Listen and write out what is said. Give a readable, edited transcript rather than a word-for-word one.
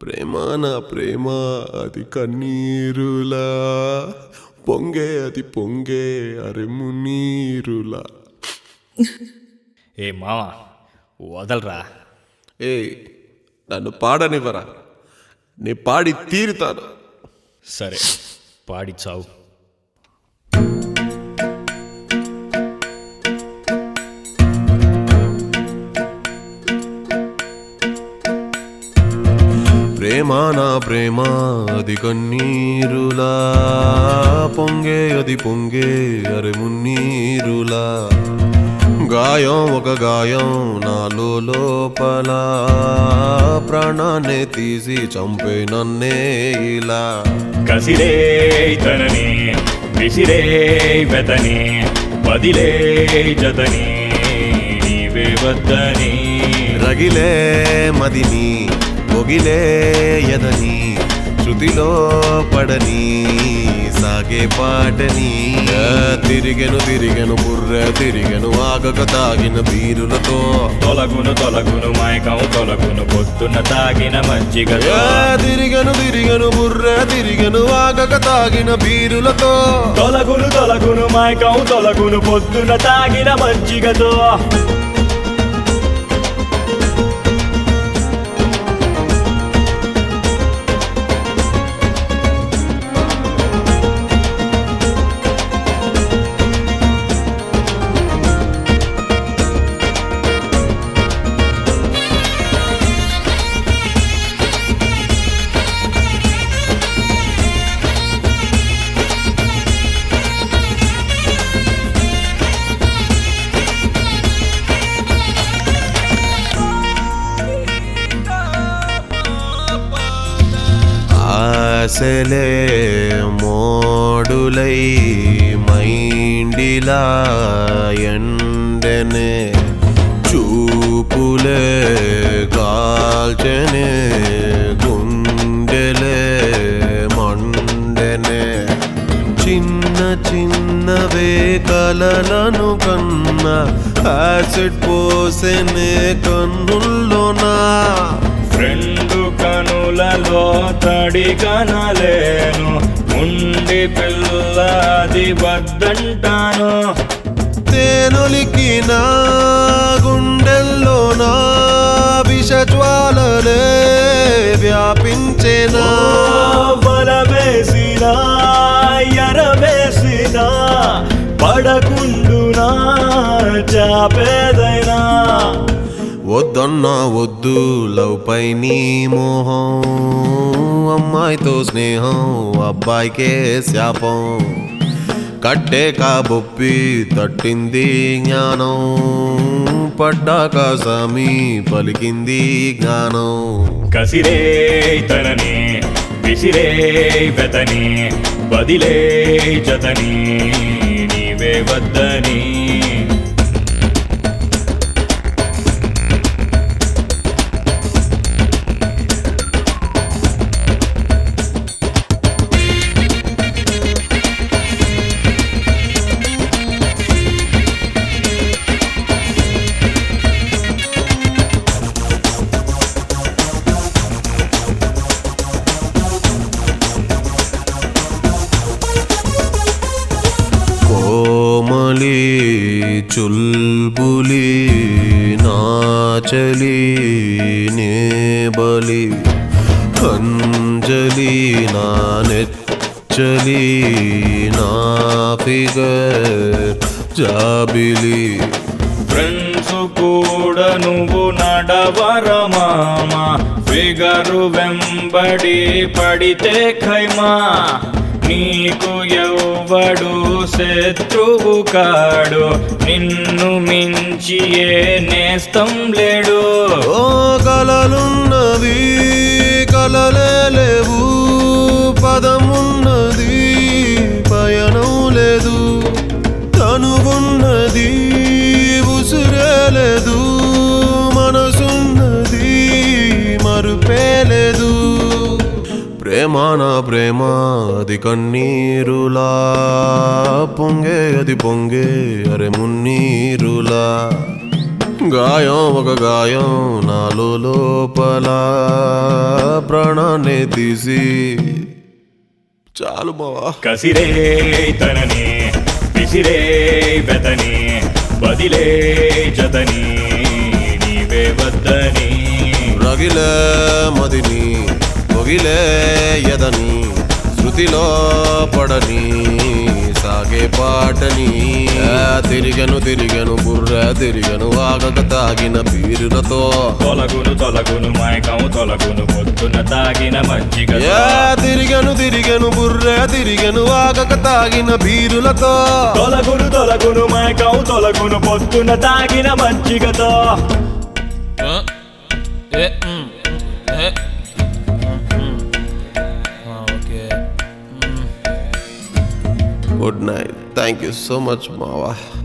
ప్రేమ నా ప్రేమ అది కన్నీరులా పొంగే అది పొంగే అరే మున్నీరులా. ఏ మావా వదలరా. ఏ నన్ను పాడనివ్వరా, నీ పాడి తీరుతాను. సరే పాడి చావు. ప్రేమ నా ప్రేమ అది కన్నీరులా పొంగే అది పొంగే అరే మున్నీరులా. గాయం ఒక గాయం నాలో లోపల ప్రాణాన్ని తీసి చంపే నన్నే ఇలా. కసిరే తనని విసిరే వెతని వదిలే జతని నీవే వద్దని. రగిలే మదిని పొగిలే ఎదని శృతిలో పడని సాగే పాటని. తిరిగెను తిరిగెను బుర్ర తిరిగెను ఆగక తాగిన బీరులతో. తొలగును తొలగును మైకం తొలగును పొద్దున్న తాగిన మజ్జిగతో. తిరిగెను తిరిగెను బుర్ర తిరిగెను ఆగక తాగిన బీరులతో. తొలగును తొలగును మైకం తొలగును పొద్దున్న తాగిన మజ్జిగతో. ఆశలే మోడులై మైండిలా ఎండనే చూపులే కాల్చనే గుండెలే మండెనే. చిన్న చిన్నవే కలలను కన్నా యాసిడ్ పోసెనే కన్నుల్లోనా. ఫ్రెండు కనులలో తడి కనలేను ఉండి పిల్లది వద్దంటాను. తేనొలికి నా గుండెల్లో నా విషజ్వాలలే వ్యాపించేనా. వల వేసినా ఎరవేసినా పడకుండునా చాపేదైనా. వద్దన్నా వద్దు లవ్ పై నీ మోహం, అమ్మాయితో స్నేహం అబ్బాయికే శాపం. కట్టే కాబొప్పి తట్టింది జ్ఞానం, పడ్డాక సామి పలికింది జ్ఞానం. కసిరే తనని విసిరే వెతని వదిలే జతని నీవే వద్దని. కోమలి చుల్బులి నాచలి నేబలి అంజలి నా నెచ్చలి నా ఫిగర్ జాబిలి. ఫ్రెండ్స్ కూడా నువ్వు నడవర మామ ఫిగరు వెంబడి పడితే ఖైమా. నీకు ఎవ్వడు శత్రువు కాడు నిన్ను మించి ఏ నేస్తం లేడు. ఓ కలలున్నవి కలలే లేవు, పదమున్నది పయనం లేదు. తనువున్నది ఉసురే లేదు, మనసున్నది మరుపే లేదు. ప్రేమ నా ప్రేమ అది కన్నీరులా పొంగే అది పొంగే అరే మున్నీరులా. గాయం ఒక గాయం నాలో లోపల ప్రాణాన్ని తీసి చాలు మావా. కసిరే తనని విసిరే బెతని బదిలే జతని నీవే వద్దని రగిలే మదిని మొగిలే ఎదని శృతిలో పడని సాగే పాటని తిరిగను బుర్ర తిరిగను ఆగక తాగిన బీరులతో తొలగును మైకం తొలగును పొద్దున తాగిన మజ్జిగ తిరిగను బుర్ర తిరిగను ఆగక తాగిన బీరులతో తొలగును మైకం తొలగును పొద్దున తాగిన మజ్జిగతో good night. Thank you so much మావా.